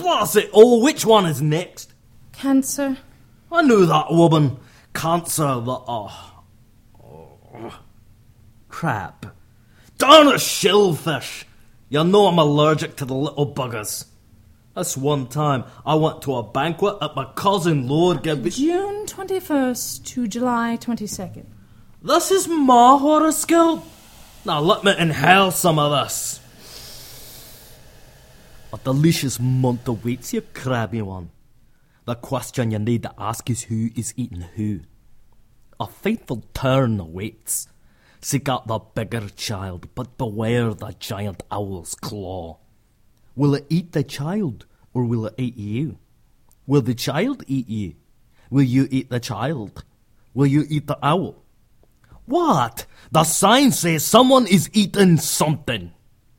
Blast it all, which one is next? Cancer. I knew that, woman. Cancer, crap. Darn a shellfish. You know I'm allergic to the little buggers. This one time I went to a banquet at my cousin Lord gave June 21st to July 22nd. This is my horoscope. Now let me inhale some of this. A delicious month awaits you, crabby one. The question you need to ask is who is eating who. A fateful turn awaits. Seek out the bigger child, but beware the giant owl's claw. Will it eat the child, or will it eat you? Will the child eat you? Will you eat the child? Will you eat the owl? What? The sign says someone is eating something.